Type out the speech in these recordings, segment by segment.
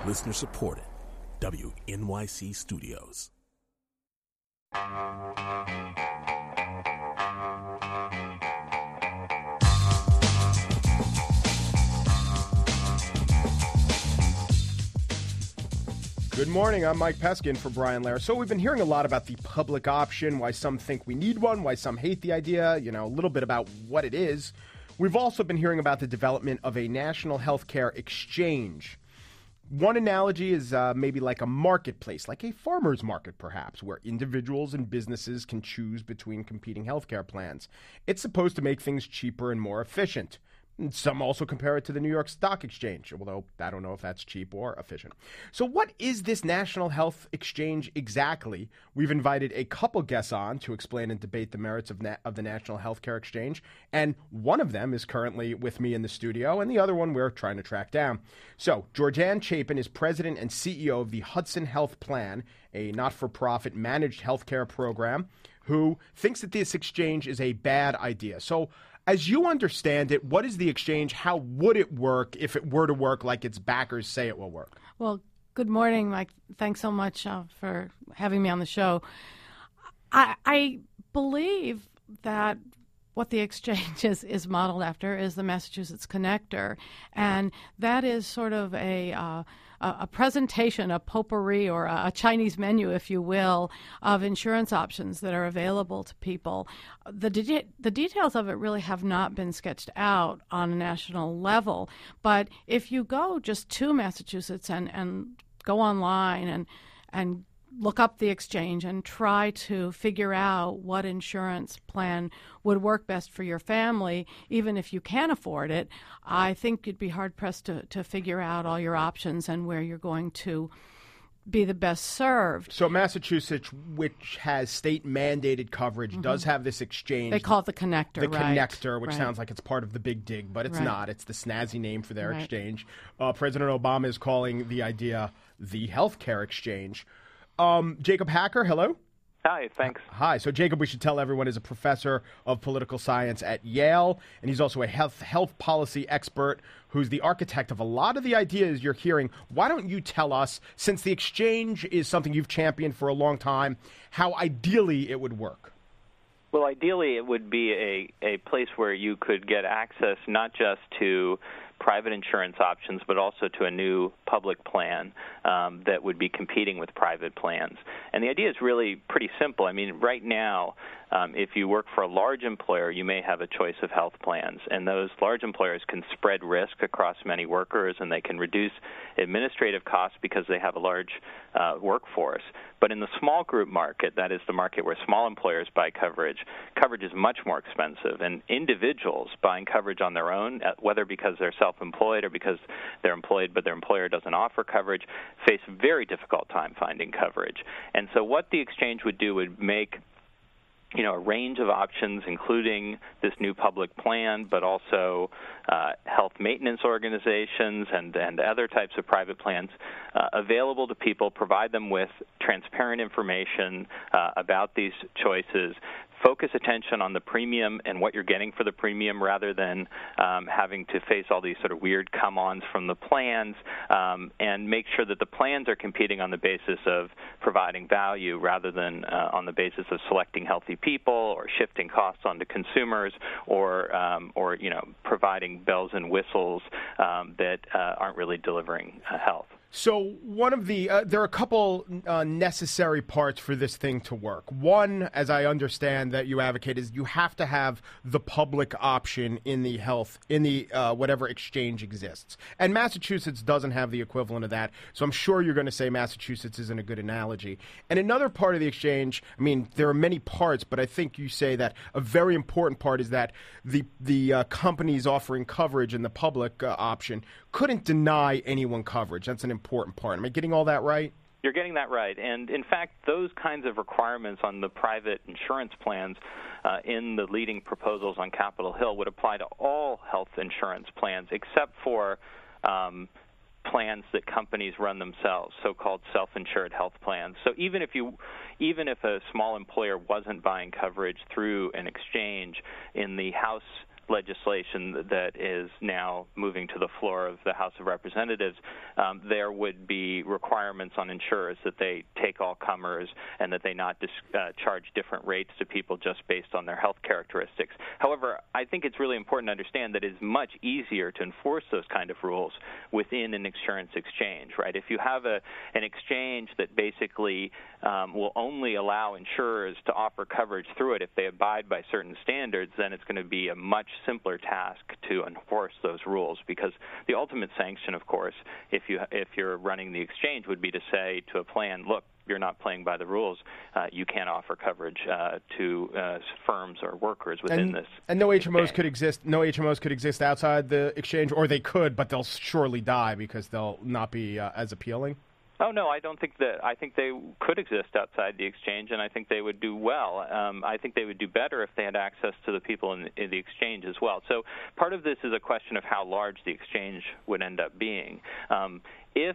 Listener supported. WNYC Studios. Good morning, I'm Mike Peskin for Brian Lehrer. So we've been hearing a lot about the public option, why some think we need one, why some hate the idea, a little bit about what it is. We've also been hearing about the development of a national healthcare exchange. One analogy is maybe like a marketplace, like a farmer's market perhaps, where individuals and businesses can choose between competing healthcare plans. It's supposed to make things cheaper and more efficient. Some also compare it to the New York Stock Exchange, although I don't know if that's cheap or efficient. So what is this National Health Exchange exactly? We've invited a couple guests on to explain and debate the merits of the National Healthcare Exchange, and one of them is currently with me in the studio, and the other one we're trying to track down. So Georgianne Chapin is president and CEO of the Hudson Health Plan, a not-for-profit managed healthcare program, who thinks that this exchange is a bad idea. So as you understand it, what is the exchange? How would it work if it were to work like its backers say it will work? Well, good morning, Mike. Thanks so much for having me on the show. I believe that what the exchange is modeled after is the Massachusetts Connector, and that is sort of a presentation, a potpourri or a Chinese menu, if you will, of insurance options that are available to people. The details of it really have not been sketched out on a national level, but if you go just to Massachusetts and go online and look up the exchange and try to figure out what insurance plan would work best for your family, even if you can afford it, I think you'd be hard-pressed to figure out all your options and where you're going to be the best served. So Massachusetts, which has state-mandated coverage, does have this exchange. They call it the Connector, The right? Connector, which sounds like it's part of the Big Dig, but it's not. It's the snazzy name for their exchange. President Obama is calling the idea the healthcare exchange. Jacob Hacker, hello. Hi, thanks. Hi. So Jacob, we should tell everyone, is a professor of political science at Yale, and he's also a health policy expert who's the architect of a lot of the ideas you're hearing. Why don't you tell us, since the exchange is something you've championed for a long time, how ideally it would work? Well, ideally it would be a place where you could get access not just to private insurance options, but also to a new public plan that would be competing with private plans. And the idea is really pretty simple. I mean, right now, if you work for a large employer, you may have a choice of health plans, and those large employers can spread risk across many workers, and they can reduce administrative costs because they have a large workforce. But in the small group market, that is the market where small employers buy coverage, coverage is much more expensive, and individuals buying coverage on their own, whether because they're self-employed or because they're employed but their employer doesn't offer coverage, face a very difficult time finding coverage. And so what the exchange would do would make a range of options, including this new public plan, but also health maintenance organizations and other types of private plans available to people, provide them with transparent information about these choices, focus attention on the premium and what you're getting for the premium rather than having to face all these sort of weird come-ons from the plans, and make sure that the plans are competing on the basis of providing value rather than on the basis of selecting healthy people or shifting costs onto consumers or providing bells and whistles that aren't really delivering health. So one of the there are a couple necessary parts for this thing to work. One, as I understand that you advocate, is you have to have the public option in the whatever exchange exists. And Massachusetts doesn't have the equivalent of that. So I'm sure you're going to say Massachusetts isn't a good analogy. And another part of the exchange, I mean, there are many parts, but I think you say that a very important part is that the companies offering coverage in the public option couldn't deny anyone coverage. That's an important part. Am I getting all that right? You're getting that right. And, in fact, those kinds of requirements on the private insurance plans in the leading proposals on Capitol Hill would apply to all health insurance plans except for plans that companies run themselves, so-called self-insured health plans. So even if a small employer wasn't buying coverage through an exchange in the House legislation that is now moving to the floor of the House of Representatives, there would be requirements on insurers that they take all comers and that they not charge different rates to people just based on their health characteristics. However, I think it's really important to understand that it's much easier to enforce those kind of rules within an insurance exchange, right? If you have an exchange that basically will only allow insurers to offer coverage through it if they abide by certain standards, then it's going to be a much simpler task to enforce those rules, because the ultimate sanction, of course, if you're running the exchange, would be to say to a plan, look, you're not playing by the rules. You can't offer coverage to firms or workers within this. And no HMOs could exist. No HMOs could exist outside the exchange, or they could, but they'll surely die because they'll not be as appealing. Oh, no, I don't think that. I think they could exist outside the exchange, and I think they would do well. I think they would do better if they had access to the people in the exchange as well. So part of this is a question of how large the exchange would end up being. If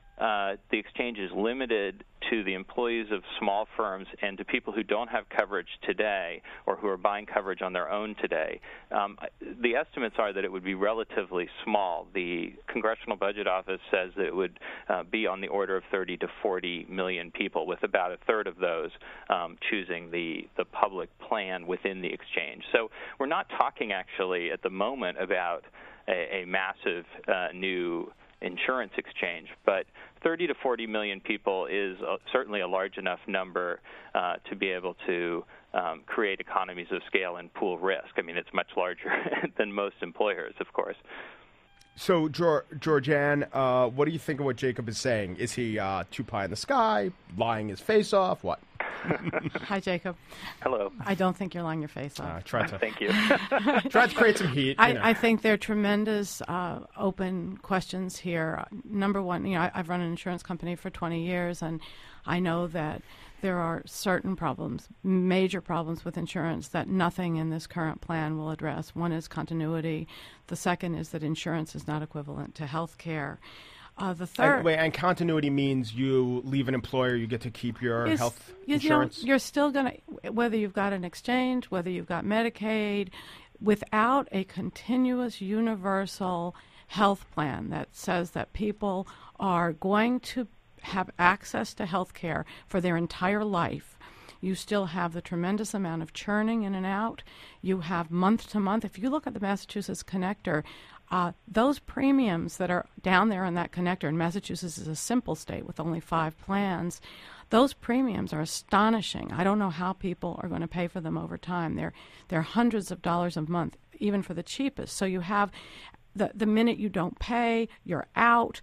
the exchange is limited to the employees of small firms and to people who don't have coverage today or who are buying coverage on their own today, the estimates are that it would be relatively small. The Congressional Budget Office says that it would be on the order of 30 to 40 million people, with about a third of those choosing the public plan within the exchange. So we're not talking actually at the moment about a massive new insurance exchange, but 30 to 40 million people is certainly a large enough number to be able to create economies of scale and pool risk. I mean, it's much larger than most employers, of course. So, Georgianne, what do you think of what Jacob is saying? Is he too pie in the sky, lying his face off? What? Hi, Jacob. Hello. I don't think you're lying your face off. Thank you. Try to create some heat. I think there are tremendous open questions here. Number one, I've run an insurance company for 20 years, and I know that there are certain problems, major problems with insurance that nothing in this current plan will address. One is continuity. The second is that insurance is not equivalent to health care. The third, and continuity means you leave an employer, you get to keep your health insurance. You're still going to, whether you've got an exchange, whether you've got Medicaid, without a continuous universal health plan that says that people are going to have access to health care for their entire life. You still have the tremendous amount of churning in and out. You have month to month. If you look at the Massachusetts connector, those premiums that are down there in that connector, and Massachusetts is a simple state with only 5 plans, those premiums are astonishing. I don't know how people are going to pay for them over time. They're hundreds of dollars a month, even for the cheapest. So you have the minute you don't pay, you're out.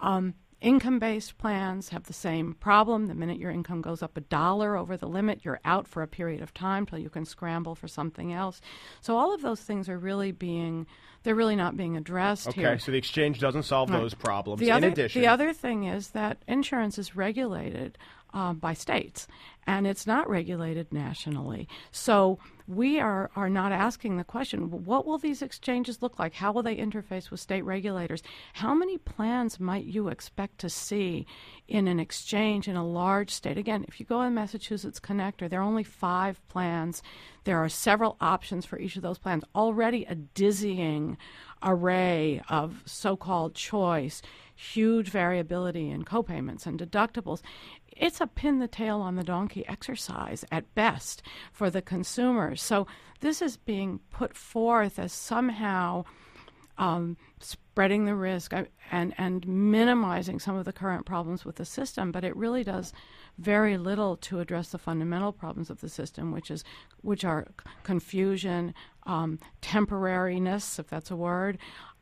Income-based plans have the same problem. The minute your income goes up $1 over the limit, you're out for a period of time till you can scramble for something else. So all of those things are really they're really not being addressed here. Okay, so the exchange doesn't solve those problems. The other thing is that insurance is regulated by states, and it's not regulated nationally. So we are not asking the question, what will these exchanges look like? How will they interface with state regulators? How many plans might you expect to see in an exchange in a large state? Again, if you go in Massachusetts Connector, there are only 5 plans. There are several options for each of those plans. Already a dizzying array of so-called choice, huge variability in copayments and deductibles. It's a pin the tail on the donkey exercise at best for the consumers. So this is being put forth as somehow spreading the risk and minimizing some of the current problems with the system, but it really does very little to address the fundamental problems of the system, which are confusion, temporariness, if that's a word,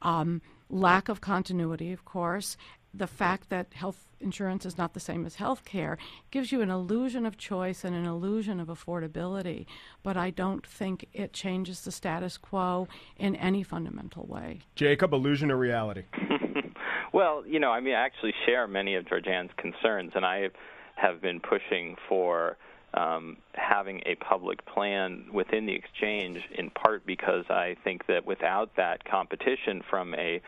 lack of continuity, of course. The fact that health insurance is not the same as health care gives you an illusion of choice and an illusion of affordability, but I don't think it changes the status quo in any fundamental way. Jacob, illusion or reality? Well, I actually share many of Georgianne's concerns, and I have been pushing for having a public plan within the exchange, in part because I think that without that competition from a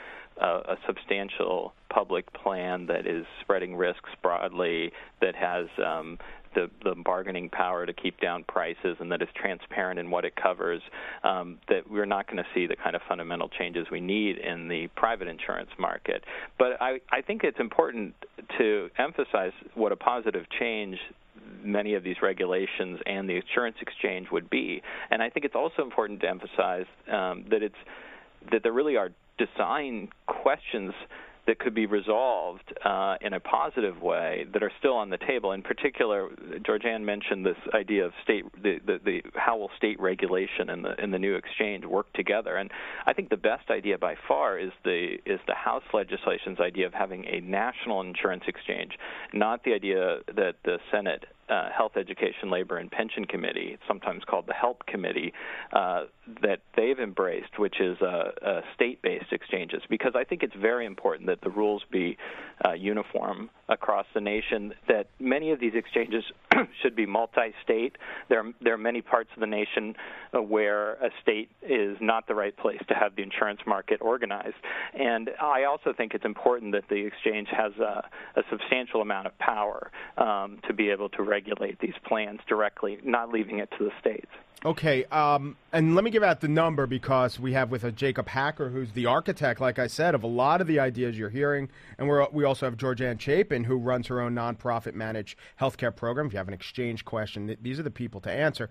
substantial public plan that is spreading risks broadly, that has the bargaining power to keep down prices and that is transparent in what it covers, that we're not going to see the kind of fundamental changes we need in the private insurance market. But I think it's important to emphasize what a positive change many of these regulations and the insurance exchange would be. And I think it's also important to emphasize that there really are design questions that could be resolved in a positive way that are still on the table. In particular, Georgianne mentioned this idea of how will state regulation and the new exchange work together. And I think the best idea by far is the House legislation's idea of having a national insurance exchange, not the idea that the Senate Health, Education, Labor, and Pension Committee, sometimes called the HELP Committee, that they've embraced, which is state-based exchanges, because I think it's very important that the rules be uniform across the nation, that many of these exchanges should be multi-state. There are many parts of the nation where a state is not the right place to have the insurance market organized. And I also think it's important that the exchange has a substantial amount of power to be able to regulate these plans directly, not leaving it to the states. Okay, and let me give out the number because we have with Jacob Hacker, who's the architect, like I said, of a lot of the ideas you're hearing. And we also have Georgianne Chapin, who runs her own nonprofit managed healthcare program. If you have an exchange question, these are the people to answer.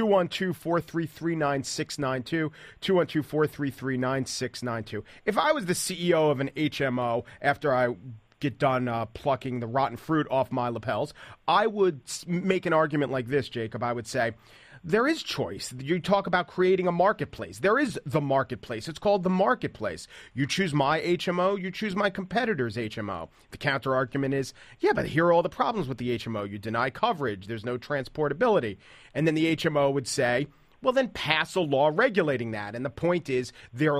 212-433-9692, 212-433-9692. If I was the CEO of an HMO after I get done plucking the rotten fruit off my lapels, I would make an argument like this, Jacob. I would say, there is choice. You talk about creating a marketplace. There is the marketplace. It's called the marketplace. You choose my HMO, you choose my competitor's HMO. The counter argument is, yeah, but here are all the problems with the HMO. You deny coverage. There's no transportability. And then the HMO would say, well, then pass a law regulating that. And the point is there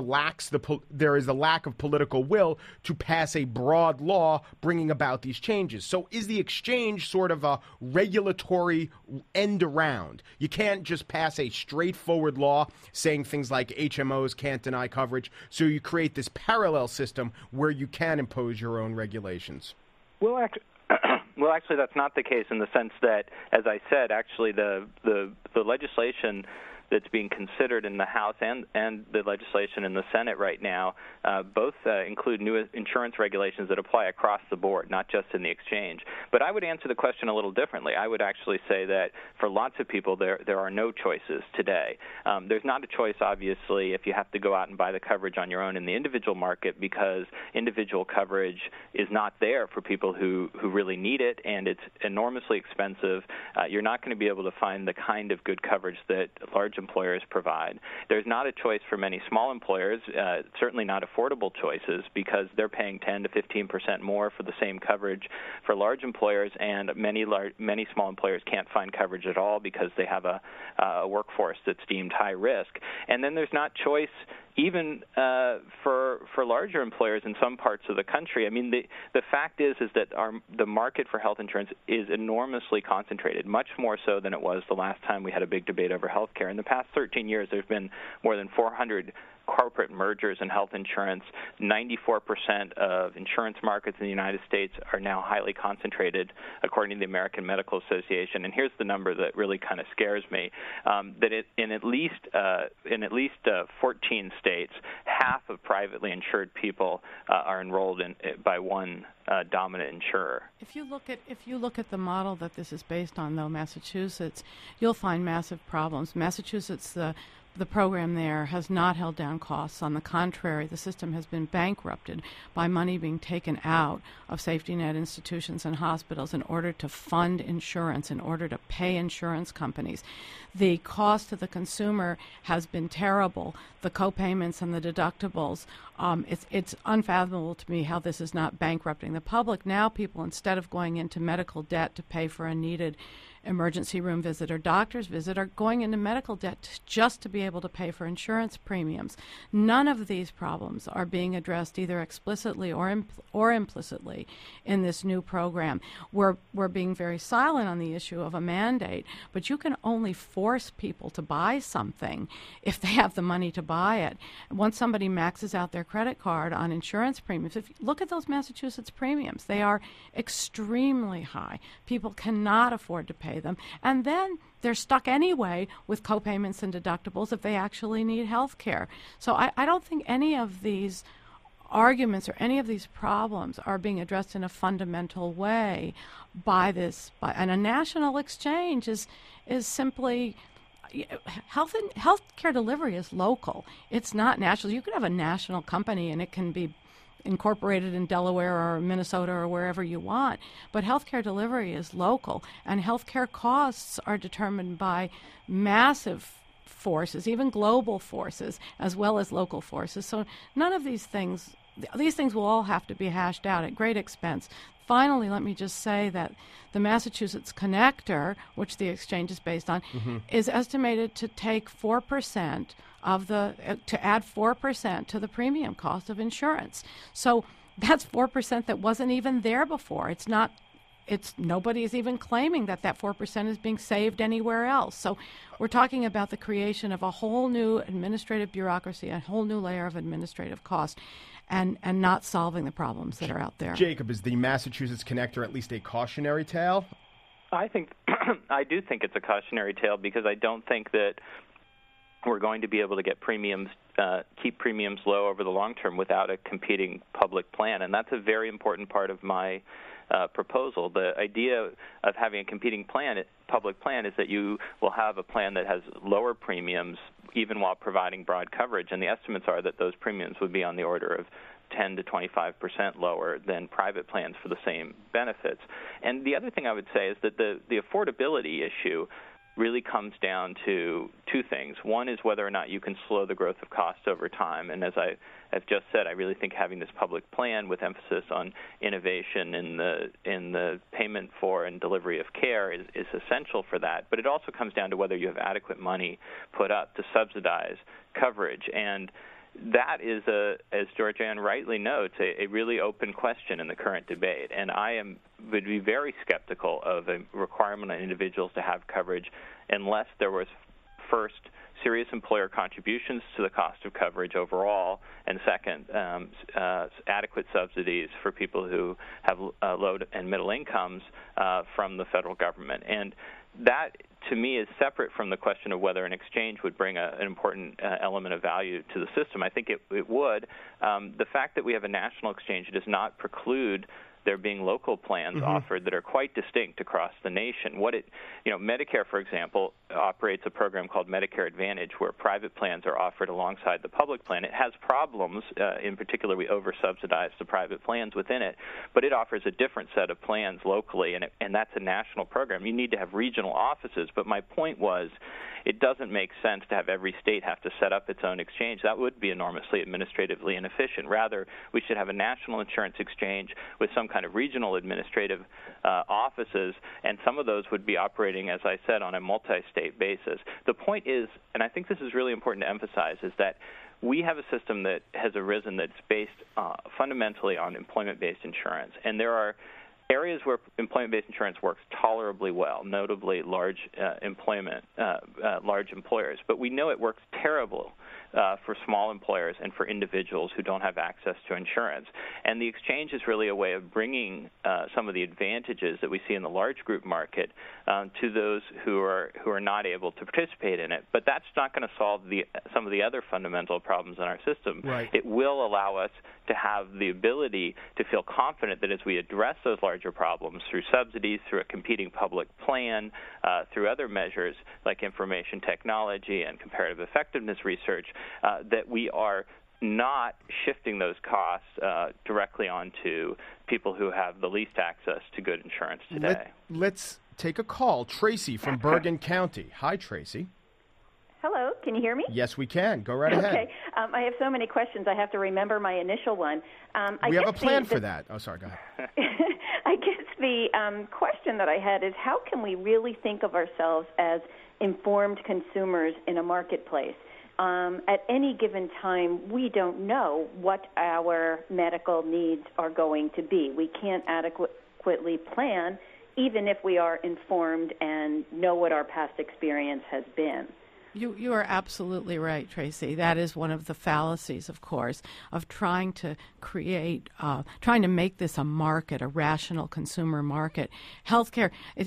is a lack of political will to pass a broad law bringing about these changes. So is the exchange sort of a regulatory end around? You can't just pass a straightforward law saying things like HMOs can't deny coverage. So you create this parallel system where you can impose your own regulations. Well, actually, that's not the case in the sense that, as I said, actually the legislation that's being considered in the House and the legislation in the Senate right now both include new insurance regulations that apply across the board, not just in the exchange. But I would answer the question a little differently. I would actually say that for lots of people, there are no choices today. There's not a choice, obviously, if you have to go out and buy the coverage on your own in the individual market, because individual coverage is not there for people who really need it, and it's enormously expensive. You're not going to be able to find the kind of good coverage that large employers provide. There's not a choice for many small employers, certainly not affordable choices, because they're paying 10 to 15% more for the same coverage for large employers, and many small employers can't find coverage at all because they have a workforce that's deemed high risk. And then there's not choice even for larger employers in some parts of the country. I mean, the fact is that the market for health insurance is enormously concentrated, much more so than it was the last time we had a big debate over health care. In the past 13 years, there's been more than 400 corporate mergers in health insurance. 94% of insurance markets in the United States are now highly concentrated, according to the American Medical Association. And here's the number that really kind of scares me: that in at least 14 states, half of privately insured people are enrolled by one dominant insurer. If you look at the model that this is based on, though, Massachusetts, you'll find massive problems. Massachusetts, the program there has not held down costs. On the contrary, the system has been bankrupted by money being taken out of safety net institutions and hospitals in order to fund insurance, in order to pay insurance companies. The cost to the consumer has been terrible. The co-payments and the deductibles, it's unfathomable to me how this is not bankrupting the public. Now people, instead of going into medical debt to pay for a needed emergency room visit or doctor's visit, are going into medical debt just to be able to pay for insurance premiums. None of these problems are being addressed either explicitly or implicitly in this new program. We're being very silent on the issue of a mandate, but you can only force people to buy something if they have the money to buy it. Once somebody maxes out their credit card on insurance premiums, if you look at those Massachusetts premiums, they are extremely high. People cannot afford to pay pay them. And then they're stuck anyway with copayments and deductibles if they actually need health care. So I don't think any of these arguments or any of these problems are being addressed in a fundamental way by this. And a national exchange is simply... Health care delivery is local. It's not national. You could have a national company and it can be incorporated in Delaware or Minnesota or wherever you want. But healthcare delivery is local, and healthcare costs are determined by massive forces, even global forces, as well as local forces. So none of these things will all have to be hashed out at great expense. Finally, let me just say that the Massachusetts Connector, which the exchange is based on, is estimated to take 4% to add 4% to the premium cost of insurance. So that's 4% that wasn't even there before. Nobody is even claiming that 4% is being saved anywhere else. So we're talking about the creation of a whole new administrative bureaucracy, a whole new layer of administrative cost, and not solving the problems that are out there. Jacob, is the Massachusetts Connector at least a cautionary tale? I do think it's a cautionary tale, because I don't think that we're going to be able to get keep premiums low over the long term without a competing public plan, and that's a very important part of my proposal. The idea of having a competing public plan is that you will have a plan that has lower premiums even while providing broad coverage, and the estimates are that those premiums would be on the order of 10 to 25% lower than private plans for the same benefits. And the other thing I would say is that the affordability issue really comes down to two things. One is whether or not you can slow the growth of costs over time. And as I have just said, I really think having this public plan with emphasis on innovation in the payment for and delivery of care is essential for that. But it also comes down to whether you have adequate money put up to subsidize coverage. And that is, as Georgianne rightly notes, a really open question in the current debate. And would be very skeptical of a requirement on individuals to have coverage unless there was, first, serious employer contributions to the cost of coverage overall, and second, adequate subsidies for people who have low and middle incomes from the federal government. And that, to me, is separate from the question of whether an exchange would bring an important element of value to the system. I think it would. The fact that we have a national exchange does not preclude there being local plans offered that are quite distinct across the nation. Medicare, for example, operates a program called Medicare Advantage, where private plans are offered alongside the public plan. It has problems. In particular, we over-subsidize the private plans within it, but it offers a different set of plans locally, and that's a national program. You need to have regional offices, but my point was it doesn't make sense to have every state have to set up its own exchange. That would be enormously administratively inefficient. Rather, we should have a national insurance exchange with some kind of regional administrative offices, and some of those would be operating, as I said, on a multi-state basis. The point is, and I think this is really important to emphasize, is that we have a system that has arisen that's based fundamentally on employment-based insurance, and there are areas where employment-based insurance works tolerably well, notably large employers. But we know it works terrible for small employers and for individuals who don't have access to insurance. And the exchange is really a way of bringing some of the advantages that we see in the large group market to those who are not able to participate in it. But that's not going to solve some of the other fundamental problems in our system. Right. It will allow us to have the ability to feel confident that as we address those larger problems through subsidies, through a competing public plan, through other measures like information technology and comparative effectiveness research, that we are not shifting those costs directly onto people who have the least access to good insurance today. Let's take a call. Tracy from Bergen County. Hi, Tracy. Hello, can you hear me? Yes, we can. Go right ahead. Okay. I have so many questions. I have to remember my initial one. We have a plan for that. Oh, sorry. Go ahead. I guess the question that I had is, how can we really think of ourselves as informed consumers in a marketplace? At any given time, we don't know what our medical needs are going to be. We can't adequately plan, even if we are informed and know what our past experience has been. You are absolutely right, Tracy. That is one of the fallacies, of course, of trying to make this a market, a rational consumer market. Healthcare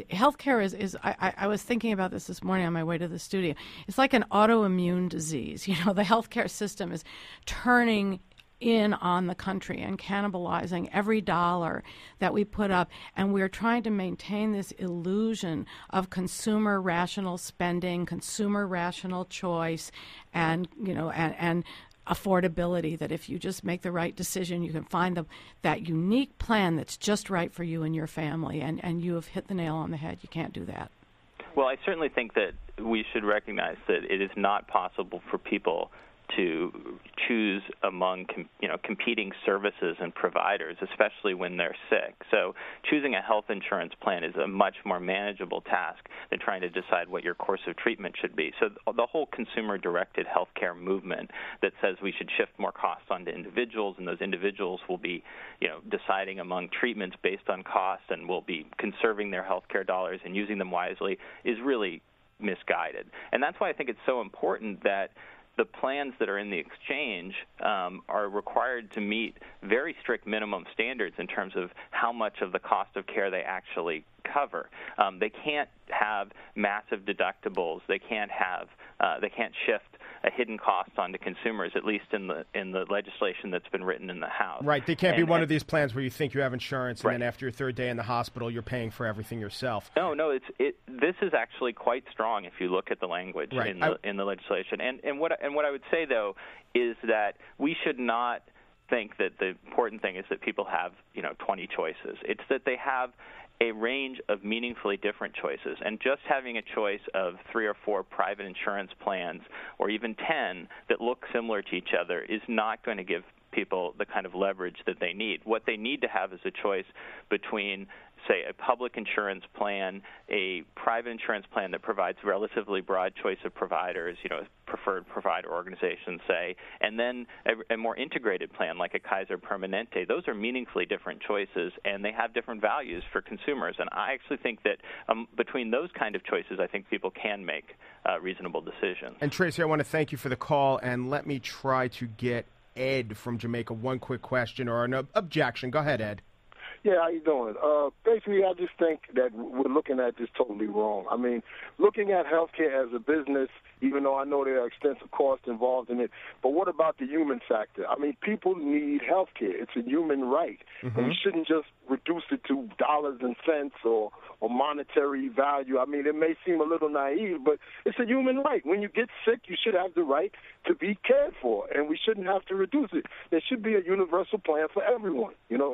is. I was thinking about this morning on my way to the studio. It's like an autoimmune disease. You know, the healthcare system is turning in on the country and cannibalizing every dollar that we put up, and we're trying to maintain this illusion of consumer rational spending, consumer rational choice, and and affordability, that if you just make the right decision, you can find that unique plan that's just right for you and your family, and you have hit the nail on the head. You can't do that. Well, I certainly think that we should recognize that it is not possible for people to choose among competing services and providers, especially when they're sick. So choosing a health insurance plan is a much more manageable task than trying to decide what your course of treatment should be. So the whole consumer-directed healthcare movement that says we should shift more costs onto individuals, and those individuals will be deciding among treatments based on cost and will be conserving their healthcare dollars and using them wisely, is really misguided. And that's why I think it's so important that the plans that are in the exchange are required to meet very strict minimum standards in terms of how much of the cost of care they actually cover. They can't have massive deductibles. They can't shift a hidden cost onto consumers, at least in the legislation that's been written in the House. Right. They can't be one of these plans where you think you have insurance, and right. then after your third day in the hospital, you're paying for everything yourself. No. This is actually quite strong if you look at the language right. in the legislation. And what I would say though is that we should not think that the important thing is that people have 20 choices. It's that they have a range of meaningfully different choices. And just having a choice of 3 or 4 private insurance plans or even 10 that look similar to each other is not going to give people the kind of leverage that they need. What they need to have is a choice between, say, a public insurance plan, a private insurance plan that provides relatively broad choice of providers, preferred provider organizations, say, and then a more integrated plan like a Kaiser Permanente. Those are meaningfully different choices, and they have different values for consumers. And I actually think that between those kind of choices, I think people can make reasonable decisions. And Tracy, I want to thank you for the call, and let me try to get Ed from Jamaica one quick question or an objection. Go ahead, Ed. Yeah, how you doing? Basically, I just think that we're looking at this totally wrong. I mean, looking at healthcare as a business, even though I know there are extensive costs involved in it, but what about the human factor? I mean, people need healthcare. It's a human right. Mm-hmm. And we shouldn't just reduce it to dollars and cents or monetary value. I mean, it may seem a little naive, but it's a human right. When you get sick, you should have the right to be cared for, and we shouldn't have to reduce it. There should be a universal plan for everyone.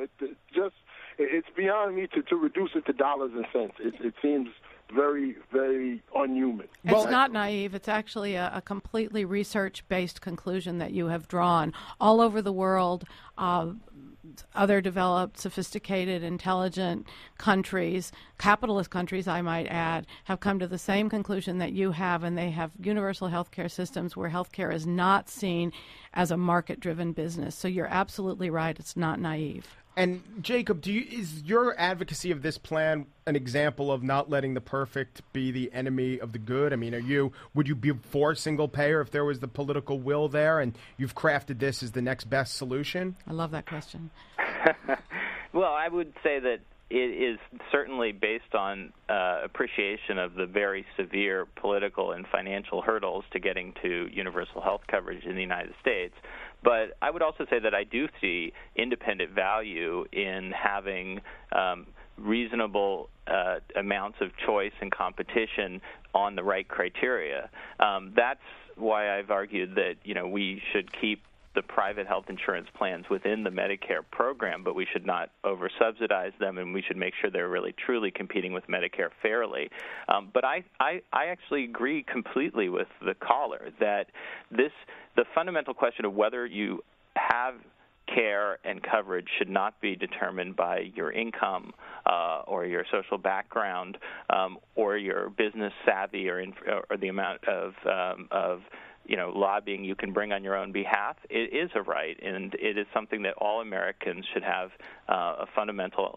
It's beyond me to reduce it to dollars and cents. It seems very, very unhuman. It's not naive. It's actually a completely research-based conclusion that you have drawn. All over the world, other developed, sophisticated, intelligent countries, capitalist countries, I might add, have come to the same conclusion that you have, and they have universal health care systems where health care is not seen as a market-driven business. So you're absolutely right. It's not naive. And Jacob, is your advocacy of this plan an example of not letting the perfect be the enemy of the good? I mean, would you be for single payer if there was the political will there, and you've crafted this as the next best solution? I love that question. Well, I would say that it is certainly based on appreciation of the very severe political and financial hurdles to getting to universal health coverage in the United States. But I would also say that I do see independent value in having reasonable amounts of choice and competition on the right criteria. That's why I've argued that we should keep the private health insurance plans within the Medicare program, but we should not over-subsidize them, and we should make sure they're really truly competing with Medicare fairly. But I actually agree completely with the caller that the fundamental question of whether you have care and coverage should not be determined by your income or your social background or your business savvy or the amount of lobbying you can bring on your own behalf. It is a right, and it is something that all Americans should have a fundamental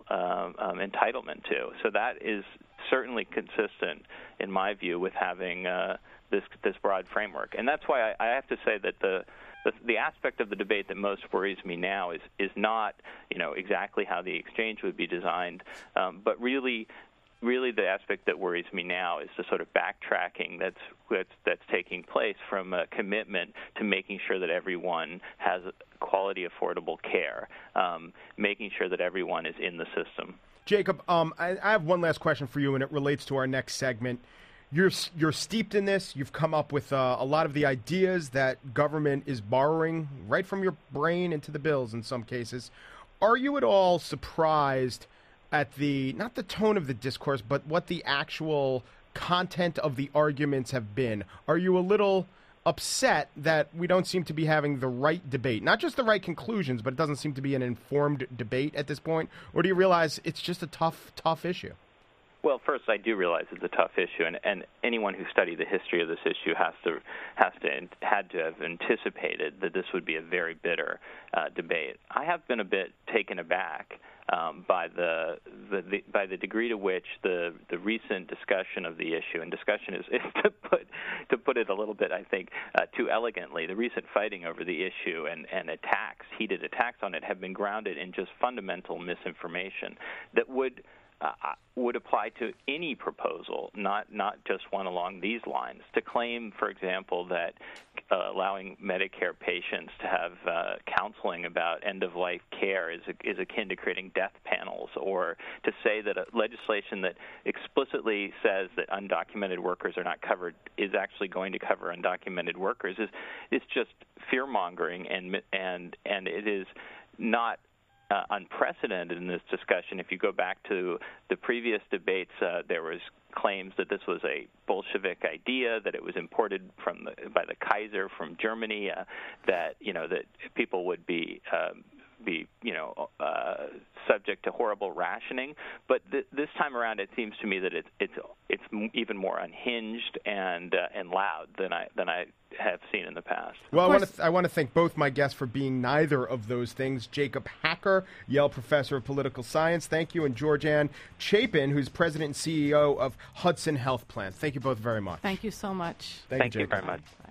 entitlement to. So that is certainly consistent, in my view, with having the this broad framework. And that's why I have to say that the aspect of the debate that most worries me now is not exactly how the exchange would be designed, but really the aspect that worries me now is the sort of backtracking that's taking place from a commitment to making sure that everyone has quality, affordable care, making sure that everyone is in the system. Jacob, I have one last question for you, and it relates to our next segment. You're steeped in this. You've come up with a lot of the ideas that government is borrowing right from your brain into the bills in some cases. Are you at all surprised at not the tone of the discourse, but what the actual content of the arguments have been? Are you a little upset that we don't seem to be having the right debate? Not just the right conclusions, but it doesn't seem to be an informed debate at this point? Or do you realize it's just a tough issue? Well, first, I do realize it's a tough issue, and anyone who studied the history of this issue had to have anticipated that this would be a very bitter debate. I have been a bit taken aback by the degree to which the recent discussion of the issue, and discussion is to put it a little bit, I think, too elegantly, the recent fighting over the issue and heated attacks on it, have been grounded in just fundamental misinformation that would apply to any proposal, not just one along these lines. To claim, for example, that allowing Medicare patients to have counseling about end-of-life care is akin to creating death panels, or to say that legislation that explicitly says that undocumented workers are not covered is actually going to cover undocumented workers is just fear-mongering, and it is not unprecedented in this discussion. If you go back to the previous debates, there was claims that this was a Bolshevik idea, that it was imported by the Kaiser from Germany, that people would be subject to horrible rationing. But this time around, it seems to me that it's even more unhinged and loud than I have seen in the past. Well, I want to thank both my guests for being neither of those things. Jacob Hacker, Yale Professor of Political Science, thank you, and Georgianne Chapin, who's President and CEO of Hudson Health Plan. Thank you both very much. Thank you so much. Thank you very much.